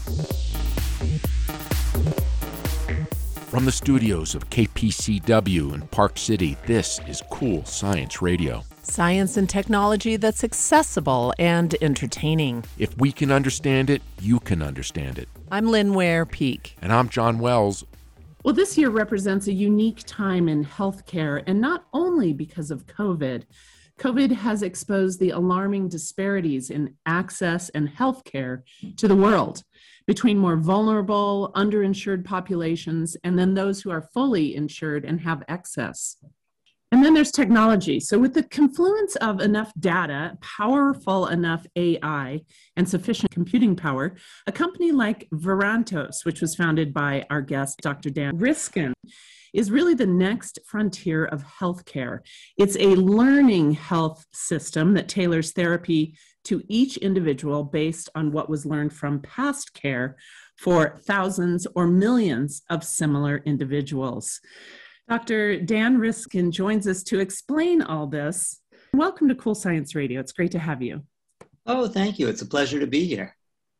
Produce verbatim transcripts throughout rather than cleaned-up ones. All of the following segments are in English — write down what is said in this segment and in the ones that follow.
From the studios of K P C W in Park City, this is Cool Science Radio. Science and technology that's accessible and entertaining. If we can understand it, you can understand it. I'm Lynn Ware Peak. And I'm John Wells. Well, this year represents a unique time in healthcare, and not only because of COVID. COVID has exposed the alarming disparities in access and healthcare to the world between more vulnerable, underinsured populations, and then those who are fully insured and have excess. And then there's technology. So with the confluence of enough data, powerful enough A I, and sufficient computing power, a company like Verantos, which was founded by our guest, Doctor Dan Riskin, is really the next frontier of healthcare. It's a learning health system that tailors therapy to each individual based on what was learned from past care for thousands or millions of similar individuals. Doctor Dan Riskin joins us to explain all this. Welcome to Cool Science Radio. It's great to have you. Oh, thank you. It's a pleasure to be here.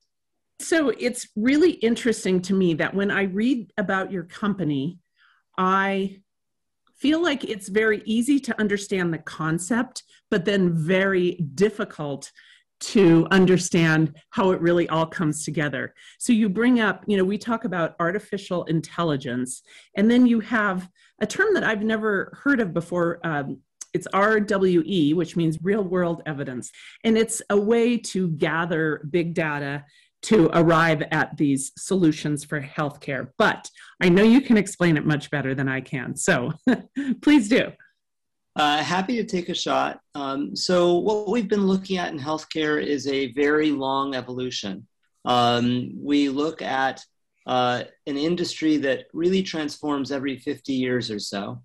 So it's really interesting to me that when I read about your company, I feel like it's very easy to understand the concept, but then very difficult to understand how it really all comes together. So you bring up, you know, we talk about artificial intelligence, and then you have a term that I've never heard of before. Um, it's R W E, which means real world evidence. And it's a way to gather big data to arrive at these solutions for healthcare. But I know you can explain it much better than I can. So please do. Uh, happy to take a shot. Um, so what we've been looking at in healthcare is a very long evolution. Um, we look at uh, an industry that really transforms every fifty years or so.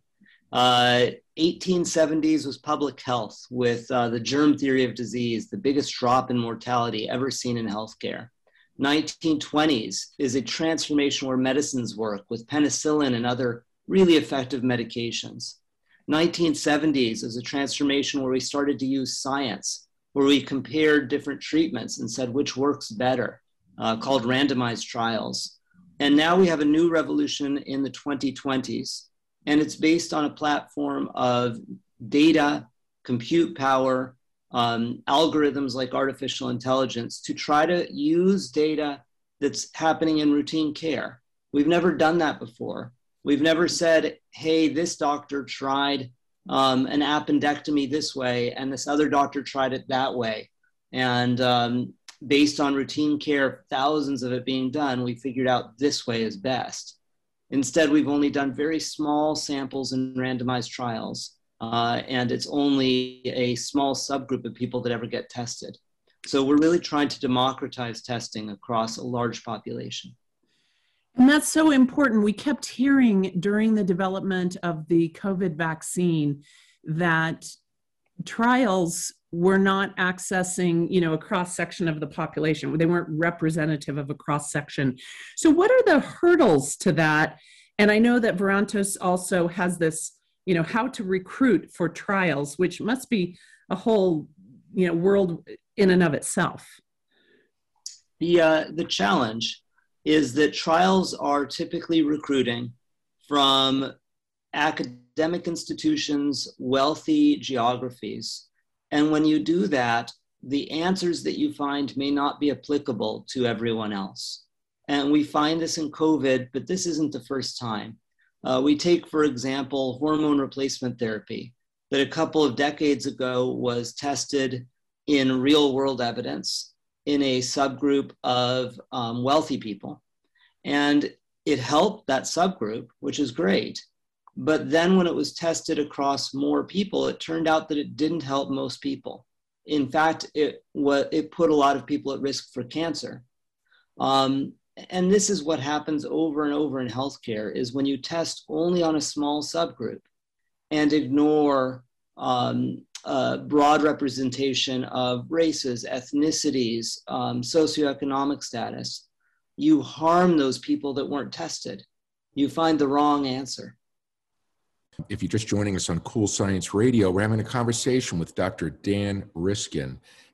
Uh, eighteen seventies was public health with uh, the germ theory of disease, the biggest drop in mortality ever seen in healthcare. nineteen twenties is a transformation where medicines work with penicillin and other really effective medications. nineteen seventies is a transformation where we started to use science, where we compared different treatments and said which works better, uh, called randomized trials. And now we have a new revolution in the twenty twenties, and it's based on a platform of data, compute power, um, algorithms like artificial intelligence to try to use data that's happening in routine care. We've never done that before. We've never said, hey, this doctor tried um, an appendectomy this way, and this other doctor tried it that way. And um, based on routine care, thousands of it being done, we figured out this way is best. Instead, we've only done very small samples in randomized trials. Uh, and it's only a small subgroup of people that ever get tested. So we're really trying to democratize testing across a large population. And that's so important. We kept hearing during the development of the COVID vaccine that trials were not accessing, you know, a cross-section of the population. They weren't representative of a cross-section. So what are the hurdles to that? And I know that Verantos also has this, you know, how to recruit for trials, which must be a whole, you know, world in and of itself. The, uh, the challenge is that trials are typically recruiting from academic institutions, wealthy geographies. And when you do that, the answers that you find may not be applicable to everyone else. And we find this in COVID, but this isn't the first time. Uh, we take, for example, hormone replacement therapy that a couple of decades ago was tested in real world evidence in a subgroup of um, wealthy people. And it helped that subgroup, which is great. But then when it was tested across more people, it turned out that it didn't help most people. In fact, it, what, it put a lot of people at risk for cancer. Um, and this is what happens over and over in healthcare, is when you test only on a small subgroup and ignore um, a broad representation of races, ethnicities, um, socioeconomic status, you harm those people that weren't tested. You find the wrong answer. If you're just joining us on Cool Science Radio, we're having a conversation with Doctor Dan Riskin.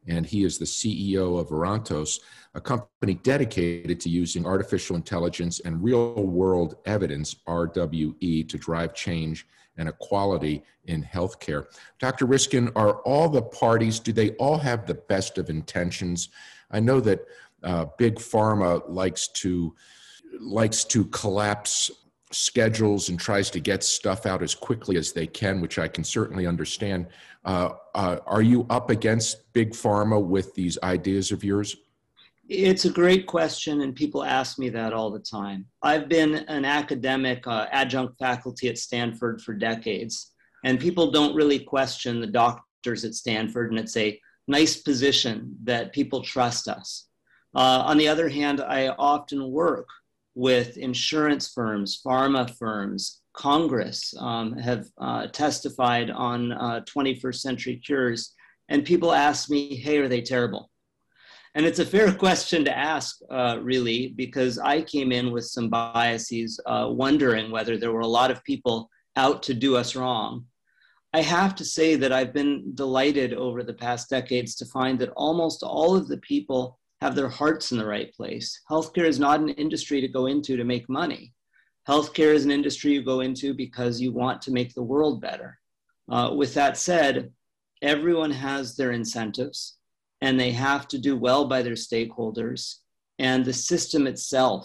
and he is the C E O of Verantos, a company dedicated to using artificial intelligence and real-world evidence, R W E, to drive change and equality in healthcare. Doctor Riskin, are all the parties, do they all have the best of intentions? I know that uh, Big Pharma likes to likes to collapse schedules and tries to get stuff out as quickly as they can, which I can certainly understand. Uh, uh, are you up against Big Pharma with these ideas of yours? It's a great question, and people ask me that all the time. I've been an academic uh, adjunct faculty at Stanford for decades, and people don't really question the doctors at Stanford, and it's a nice position that people trust us. Uh, on the other hand, I often work with insurance firms, pharma firms. Congress um, have uh, testified on uh, twenty-first century cures, and people ask me, hey, are they terrible? And it's a fair question to ask, uh, really, because I came in with some biases, uh, wondering whether there were a lot of people out to do us wrong. I have to say that I've been delighted over the past decades to find that almost all of the people have their hearts in the right place. Healthcare is not an industry to go into to make money. Healthcare is an industry you go into because you want to make the world better. Uh, with that said, everyone has their incentives, and they have to do well by their stakeholders. And the system itself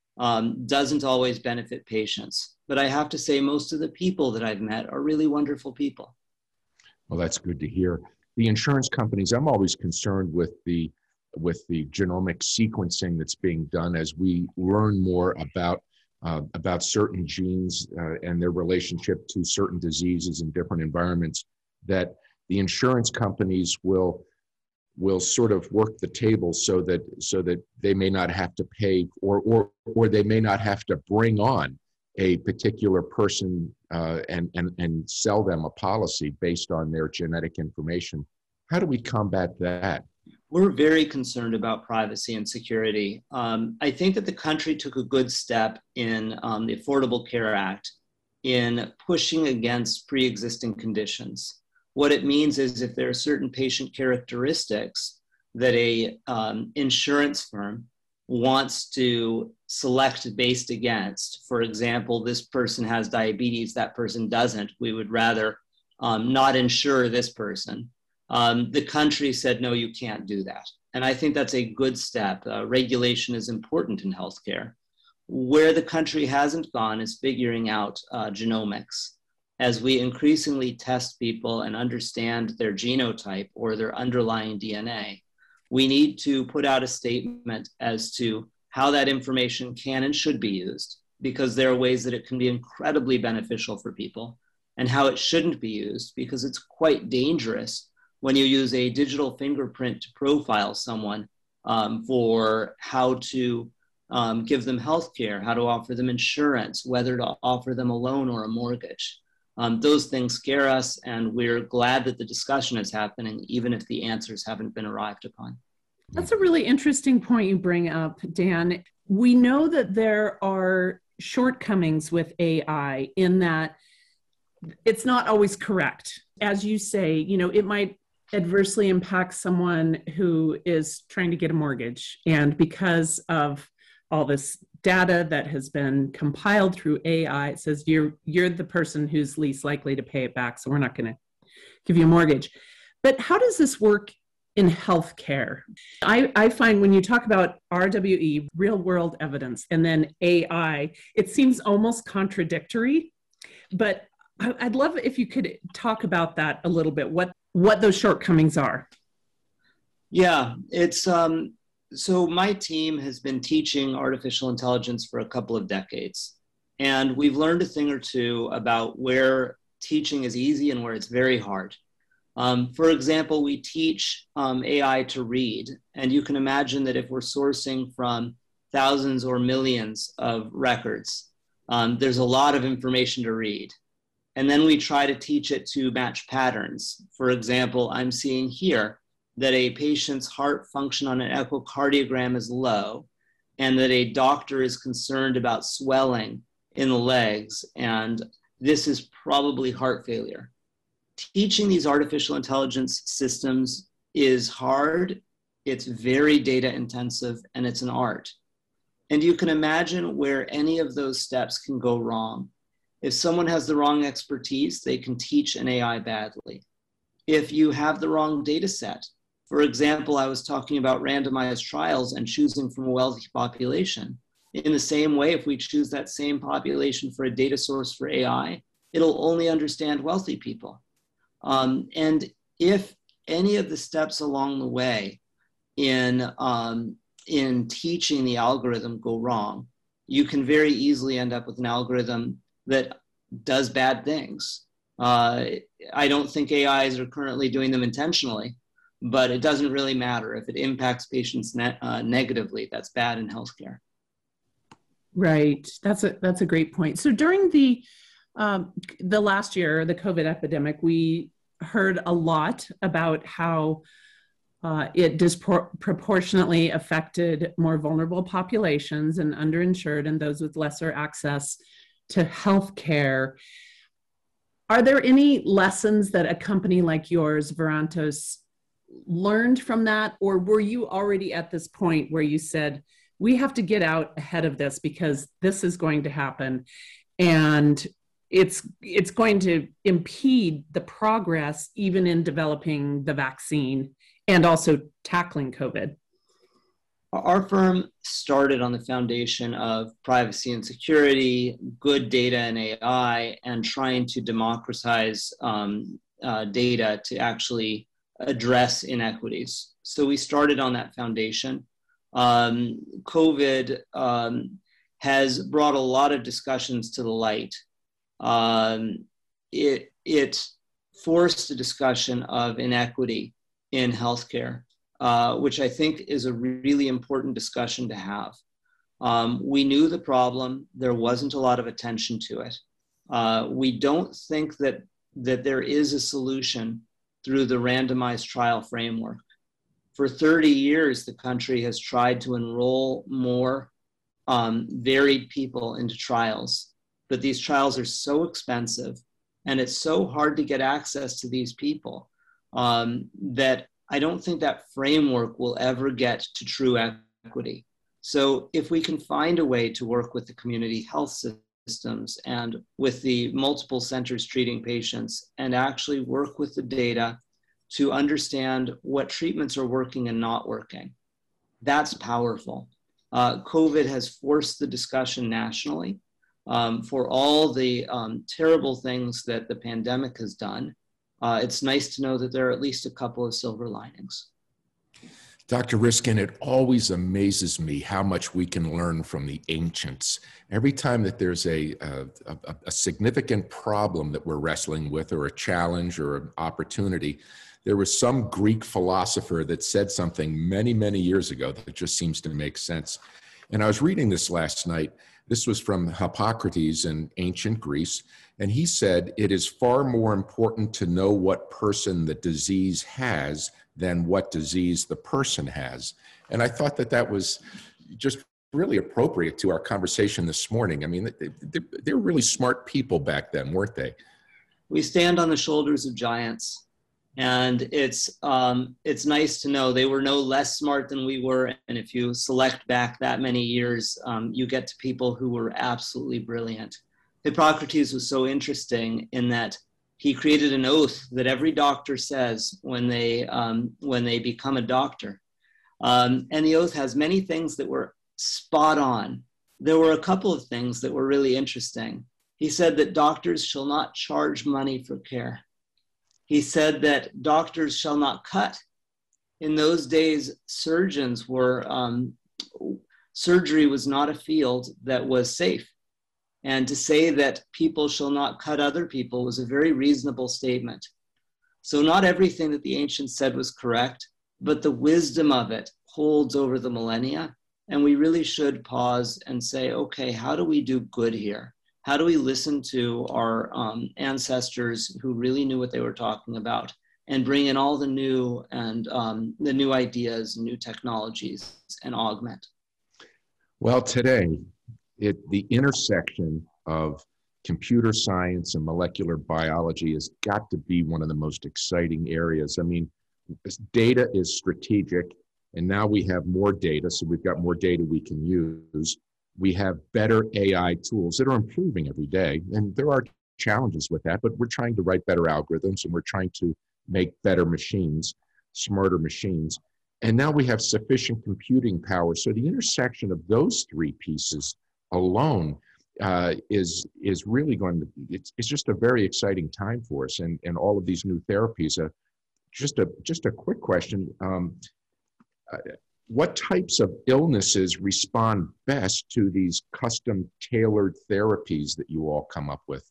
um, doesn't always benefit patients. But I have to say, most of the people that I've met are really wonderful people. Well, that's good to hear. The insurance companies, I'm always concerned with the with the genomic sequencing that's being done as we learn more about uh, about certain genes uh, and their relationship to certain diseases in different environments, that the insurance companies will will sort of work the table so that so that they may not have to pay, or or or they may not have to bring on a particular person uh, and and and sell them a policy based on their genetic information. How do we combat that? We're very concerned about privacy and security. Um, I think that the country took a good step in um, the Affordable Care Act in pushing against pre-existing conditions. What it means is if there are certain patient characteristics that a um, insurance firm wants to select based against, for example, this person has diabetes, that person doesn't, we would rather um, not insure this person. Um, the country said, no, you can't do that. And I think that's a good step. Uh, regulation is important in healthcare. Where the country hasn't gone is figuring out uh, genomics. As we increasingly test people and understand their genotype or their underlying D N A, we need to put out a statement as to how that information can and should be used, because there are ways that it can be incredibly beneficial for people, and how it shouldn't be used, because it's quite dangerous when you use a digital fingerprint to profile someone um, for how to um, give them healthcare, how to offer them insurance, whether to offer them a loan or a mortgage. Um, those things scare us, and we're glad that the discussion is happening, even if the answers haven't been arrived upon. That's a really interesting point you bring up, Dan. We know that there are shortcomings with A I in that it's not always correct. As you say, you know, it might adversely impact someone who is trying to get a mortgage. And because of all this data that has been compiled through A I, it says you're you're the person who's least likely to pay it back, so we're not going to give you a mortgage. But how does this work in healthcare? I, I find when you talk about R W E, real world evidence, and then A I, it seems almost contradictory. But I'd love if you could talk about that a little bit, what what those shortcomings are. Yeah, it's um, so my team has been teaching artificial intelligence for a couple of decades, and we've learned a thing or two about where teaching is easy and where it's very hard. Um, for example, we teach um, A I to read, and you can imagine that if we're sourcing from thousands or millions of records, um, there's a lot of information to read. And then we try to teach it to match patterns. For example, I'm seeing here that a patient's heart function on an echocardiogram is low, and that a doctor is concerned about swelling in the legs, and this is probably heart failure. Teaching these artificial intelligence systems is hard, it's very data intensive, and it's an art. And you can imagine where any of those steps can go wrong. If someone has the wrong expertise, they can teach an A I badly. If you have the wrong data set, for example, I was talking about randomized trials and choosing from a wealthy population. In the same way, if we choose that same population for a data source for A I, it'll only understand wealthy people. Um, and if any of the steps along the way in, um, in teaching the algorithm go wrong, you can very easily end up with an algorithm that does bad things. Uh, I don't think A Is are currently doing them intentionally, but it doesn't really matter. If it impacts patients ne uh, negatively, that's bad in healthcare. Right. That's a that's a great point. So during the um, the last year, the COVID epidemic, we heard a lot about how uh, it disproportionately affected more vulnerable populations and underinsured and those with lesser access to healthcare. Are there any lessons that a company like yours, Verantos, learned from that? Or were you already at this point where you said, we have to get out ahead of this because this is going to happen and it's, it's going to impede the progress even in developing the vaccine and also tackling COVID? Our firm started on the foundation of privacy and security, good data and A I, and trying to democratize um, uh, data to actually address inequities. So we started on that foundation. Um, COVID um, has brought a lot of discussions to the light. Um, it, it forced a discussion of inequity in healthcare. Uh, which I think is a really important discussion to have. Um, we knew the problem. There wasn't a lot of attention to it. Uh, we don't think that, that there is a solution through the randomized trial framework. For thirty years, the country has tried to enroll more um, varied people into trials, but these trials are so expensive and it's so hard to get access to these people um, that I don't think that framework will ever get to true equity. So if we can find a way to work with the community health systems and with the multiple centers treating patients and actually work with the data to understand what treatments are working and not working, that's powerful. Uh, COVID has forced the discussion nationally um, for all the um, terrible things that the pandemic has done. Uh, it's nice to know that there are at least a couple of silver linings. Doctor Riskin, it always amazes me how much we can learn from the ancients. Every time that there's a, a, a, a significant problem that we're wrestling with, or a challenge or an opportunity, there was some Greek philosopher that said something many, many years ago that just seems to make sense. And I was reading this last night. This was from Hippocrates in ancient Greece. And he said, it is far more important to know what person the disease has than what disease the person has. And I thought that that was just really appropriate to our conversation this morning. I mean, they, they, they were really smart people back then, weren't they? We stand on the shoulders of giants. And it's, um, it's nice to know they were no less smart than we were. And if you select back that many years, um, you get to people who were absolutely brilliant. Hippocrates was so interesting in that he created an oath that every doctor says when they, um, when they become a doctor. Um, and the oath has many things that were spot on. There were a couple of things that were really interesting. He said that doctors shall not charge money for care. He said that doctors shall not cut. In those days, surgeons were, um, surgery was not a field that was safe. And to say that people shall not cut other people was a very reasonable statement. So not everything that the ancients said was correct, but the wisdom of it holds over the millennia. And we really should pause and say, okay, how do we do good here? How do we listen to our um, ancestors who really knew what they were talking about and bring in all the new and um, the new ideas, new technologies, and augment? Well, today, it, the intersection of computer science and molecular biology has got to be one of the most exciting areas. I mean, data is strategic, and now we have more data, so we've got more data we can use. We have better A I tools that are improving every day, and there are challenges with that, but we're trying to write better algorithms, and we're trying to make better machines, smarter machines. And now we have sufficient computing power. So the intersection of those three pieces alone uh, is is really going to, it's, it's just a very exciting time for us, and, and all of these new therapies. Uh, just a just a quick question. Um, uh, what types of illnesses respond best to these custom tailored therapies that you all come up with?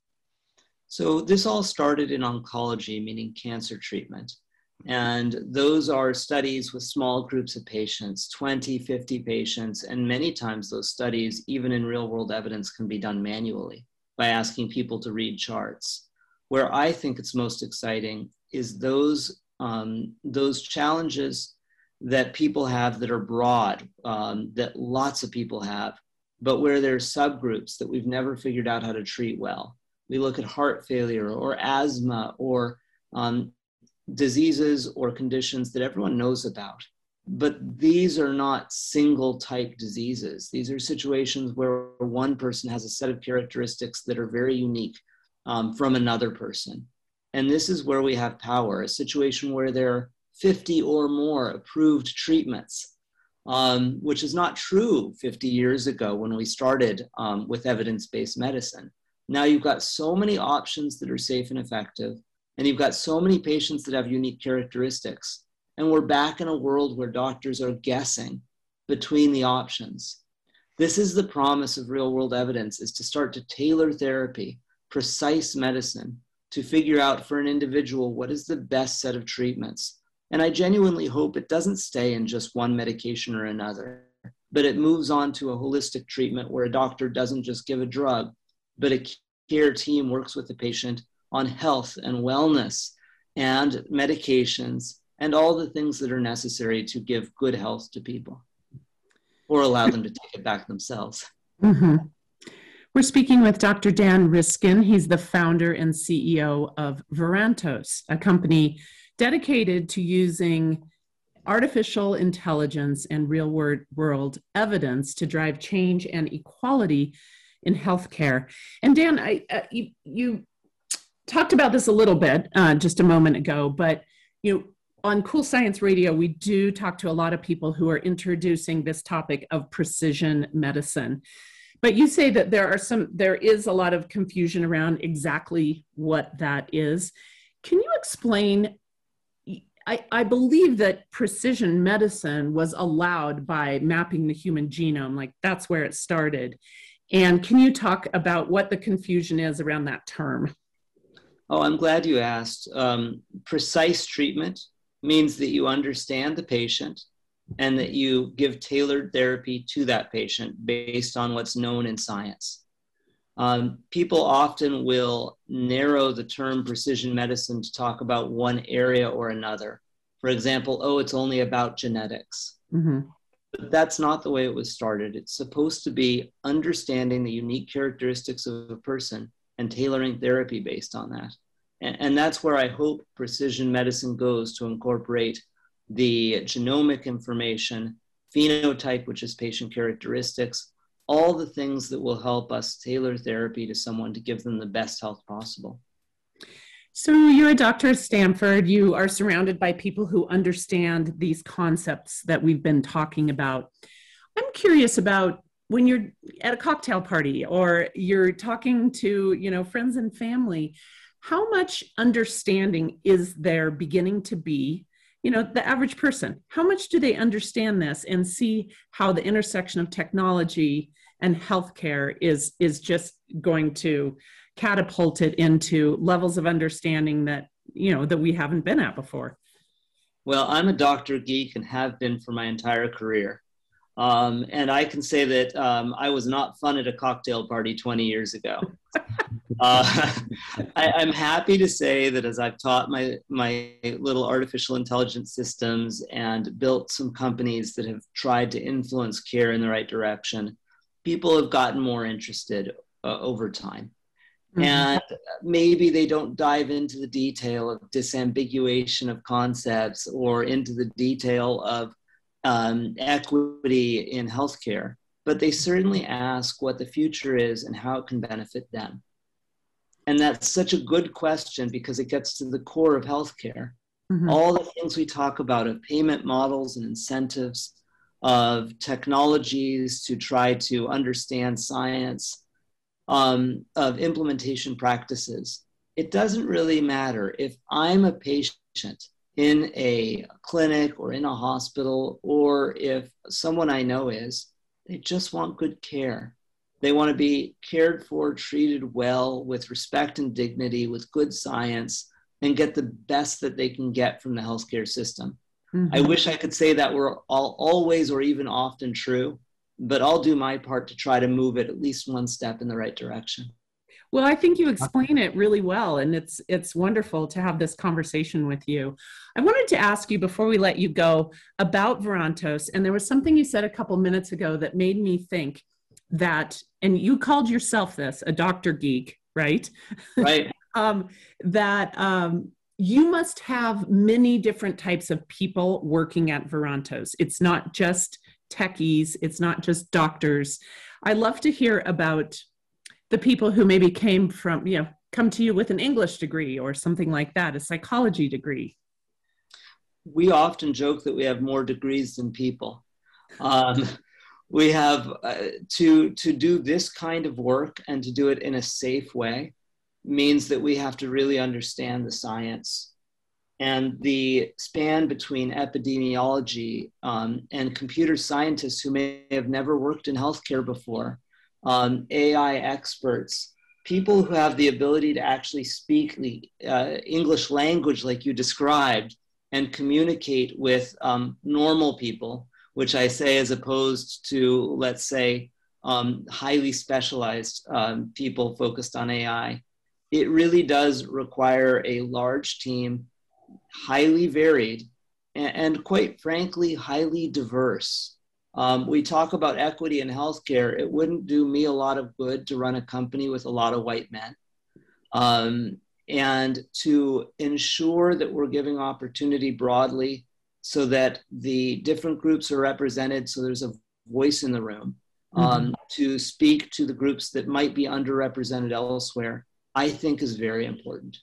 So this all started in oncology, meaning cancer treatment. And those are studies with small groups of patients, twenty, fifty patients. And many times those studies, even in real world evidence, can be done manually by asking people to read charts. Where I think it's most exciting is those, um, those challenges that people have that are broad, um, that lots of people have, but where there's subgroups that we've never figured out how to treat well. We look at heart failure or asthma or um, diseases or conditions that everyone knows about. But these are not single type diseases. These are situations where one person has a set of characteristics that are very unique um, from another person. And this is where we have power, a situation where there are fifty or more approved treatments, um, which is not true fifty years ago when we started um, with evidence-based medicine. Now you've got so many options that are safe and effective, and you've got so many patients that have unique characteristics. And we're back in a world where doctors are guessing between the options. This is the promise of real-world evidence, is to start to tailor therapy, precise medicine, to figure out for an individual what is the best set of treatments. And I genuinely hope it doesn't stay in just one medication or another, but it moves on to a holistic treatment where a doctor doesn't just give a drug, but a care team works with the patient on health and wellness and medications and all the things that are necessary to give good health to people or allow them to take it back themselves. Mm-hmm. We're speaking with Doctor Dan Riskin. He's the founder and C E O of Verantos, a company dedicated to using artificial intelligence and real world evidence to drive change and equality in healthcare. And Dan, I, uh, you, you talked about this a little bit uh, just a moment ago, but you know, on Cool Science Radio, we do talk to a lot of people who are introducing this topic of precision medicine. But you say that there are some, there is a lot of confusion around exactly what that is. Can you explain? I, I believe that precision medicine was allowed by mapping the human genome, like that's where it started. And can you talk about what the confusion is around that term? Oh, I'm glad you asked. Um, precise treatment means that you understand the patient and that you give tailored therapy to that patient based on what's known in science. Um, people often will narrow the term precision medicine to talk about one area or another. For example, oh, it's only about genetics. Mm-hmm. But that's not the way it was started. It's supposed to be understanding the unique characteristics of a person and tailoring therapy based on that. And, and that's where I hope precision medicine goes, to incorporate the genomic information, phenotype, which is patient characteristics, all the things that will help us tailor therapy to someone to give them the best health possible. So you're a doctor at Stanford. You are surrounded by people who understand these concepts that we've been talking about. I'm curious about when you're at a cocktail party or you're talking to, you know, friends and family, how much understanding is there beginning to be? You know, the average person, how much do they understand this and see how the intersection of technology and healthcare is, is just going to catapult it into levels of understanding that, you know, that we haven't been at before? Well, I'm a doctor geek and have been for my entire career. Um, and I can say that um, I was not fun at a cocktail party twenty years ago. Uh, I, I'm happy to say that as I've taught my, my little artificial intelligence systems and built some companies that have tried to influence care in the right direction, people have gotten more interested uh, over time. Mhm. And maybe they don't dive into the detail of disambiguation of concepts or into the detail of um, equity in healthcare, but they certainly ask what the future is and how it can benefit them. And that's such a good question because it gets to the core of healthcare. Mhm. All the things we talk about of payment models and incentives, of technologies to try to understand science, um, of implementation practices. It doesn't really matter if I'm a patient in a clinic or in a hospital, or if someone I know is, they just want good care. They want to be cared for, treated well, with respect and dignity, with good science, and get the best that they can get from the healthcare system. Mhm. I wish I could say that we're all, always or even often true, but I'll do my part to try to move it at least one step in the right direction. Well, I think you explain it really well, and it's it's wonderful to have this conversation with you. I wanted to ask you before we let you go about Verantos, and there was something you said a couple minutes ago that made me think that, and you called yourself this, a doctor geek, right? Right. um, that um, you must have many different types of people working at Verantos. It's not just techies, it's not just doctors. I love to hear about the people who maybe came from, you know, come to you with an English degree or something like that, a psychology degree. We often joke that we have more degrees than people. Um, we have uh, to, to do this kind of work and to do it in a safe way means that we have to really understand the science. And the span between epidemiology um, and computer scientists who may have never worked in healthcare before, um, A I experts, people who have the ability to actually speak the uh, English language like you described and communicate with um, normal people, which I say as opposed to, let's say, um, highly specialized um, people focused on A I. It really does require a large team, highly varied, and, and quite frankly, highly diverse. Um, we talk about equity in healthcare. It wouldn't do me a lot of good to run a company with a lot of white men. Um, and to ensure that we're giving opportunity broadly so that the different groups are represented, so there's a voice in the room, um, mm-hmm. to speak to the groups that might be underrepresented elsewhere, I think is very important.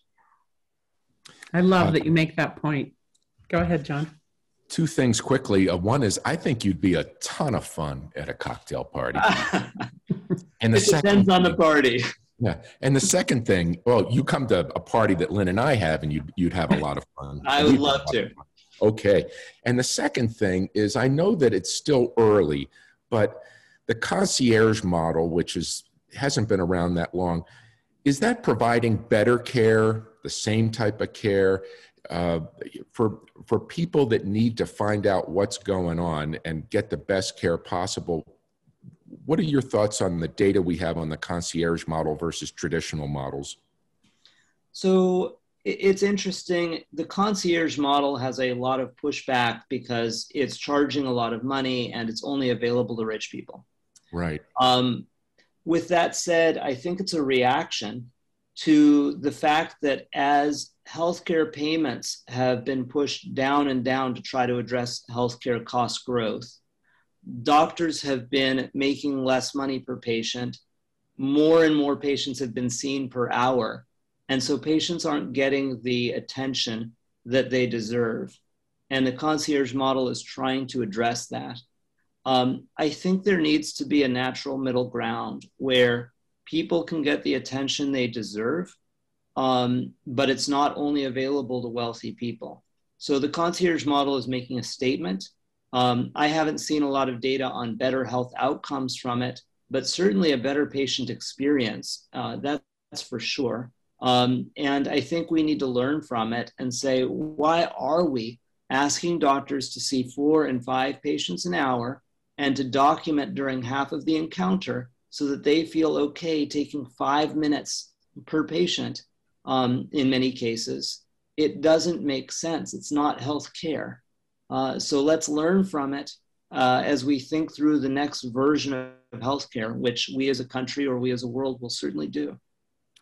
I love that you make that point. Go ahead, John. Two things quickly. Uh, one is, I think you'd be a ton of fun at a cocktail party. And the it second, depends on the party. Yeah, and the second thing, well, you come to a party that Lynn and I have, and you'd you'd have a lot of fun. I would love to. Okay, and the second thing is, I know that it's still early, but the concierge model, which is hasn't been around that long, is that providing better care, the same type of care? Uh, for for people that need to find out what's going on and get the best care possible, what are your thoughts on the data we have on the concierge model versus traditional models? So it's interesting. The concierge model has a lot of pushback because it's charging a lot of money and it's only available to rich people. Right. Um, with that said, I think it's a reaction to the fact that as healthcare payments have been pushed down and down to try to address healthcare cost growth, doctors have been making less money per patient. More and more patients have been seen per hour. And so patients aren't getting the attention that they deserve. And the concierge model is trying to address that. Um, I think there needs to be a natural middle ground where people can get the attention they deserve, um, but it's not only available to wealthy people. So the concierge model is making a statement. Um, I haven't seen a lot of data on better health outcomes from it, but certainly a better patient experience, uh, that's for sure. Um, and I think we need to learn from it and say, why are we asking doctors to see four and five patients an hour and to document during half of the encounter so that they feel okay taking five minutes per patient um, in many cases? It doesn't make sense. It's not healthcare. Uh, so let's learn from it uh, as we think through the next version of healthcare, which we as a country or we as a world will certainly do.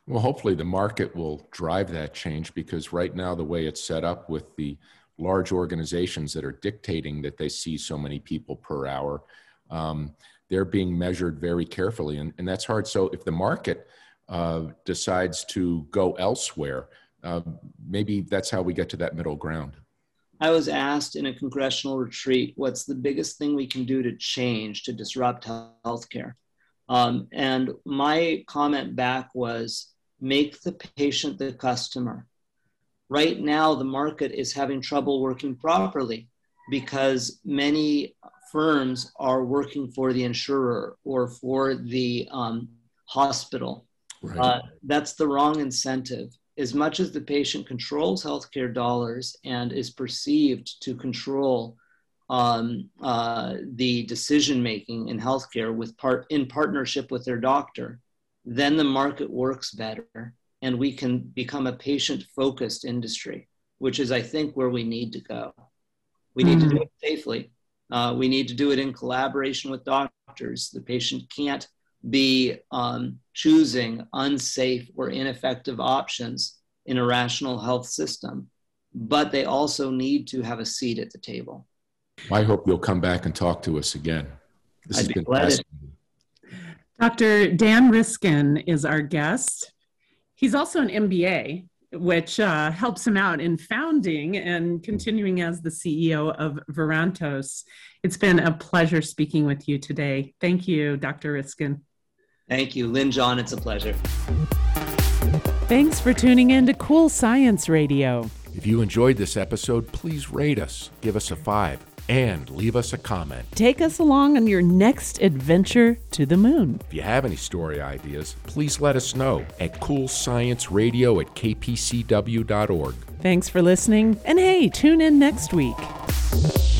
Well, hopefully the market will drive that change, because right now the way it's set up with the large organizations that are dictating that they see so many people per hour, um, they're being measured very carefully, and, and that's hard. So if the market uh, decides to go elsewhere, uh, maybe that's how we get to that middle ground. I was asked in a congressional retreat, what's the biggest thing we can do to change, to disrupt healthcare? Um, and my comment back was, make the patient the customer. Right now, the market is having trouble working properly because many firms are working for the insurer or for the um, hospital. Right. Uh, that's the wrong incentive. As much as the patient controls healthcare dollars and is perceived to control um, uh, the decision-making in healthcare with part in partnership with their doctor, then the market works better and we can become a patient-focused industry, which is, I think, where we need to go. We need mm-hmm. to do it safely. Uh, we need to do it in collaboration with doctors. The patient can't be um, choosing unsafe or ineffective options in a rational health system, but they also need to have a seat at the table. I hope you'll come back and talk to us again. This I'd has be been glad. fascinating. Doctor Dan Riskin is our guest. He's also an M B A, which uh, helps him out in founding and continuing as the C E O of Verantos. It's been a pleasure speaking with you today. Thank you, Doctor Riskin. Thank you, Lynn John. It's a pleasure. Thanks for tuning in to Cool Science Radio. If you enjoyed this episode, please rate us, give us a five, and leave us a comment. Take us along on your next adventure to the moon. If you have any story ideas, please let us know at cool science radio at k p c w dot org. Thanks for listening, and hey, tune in next week.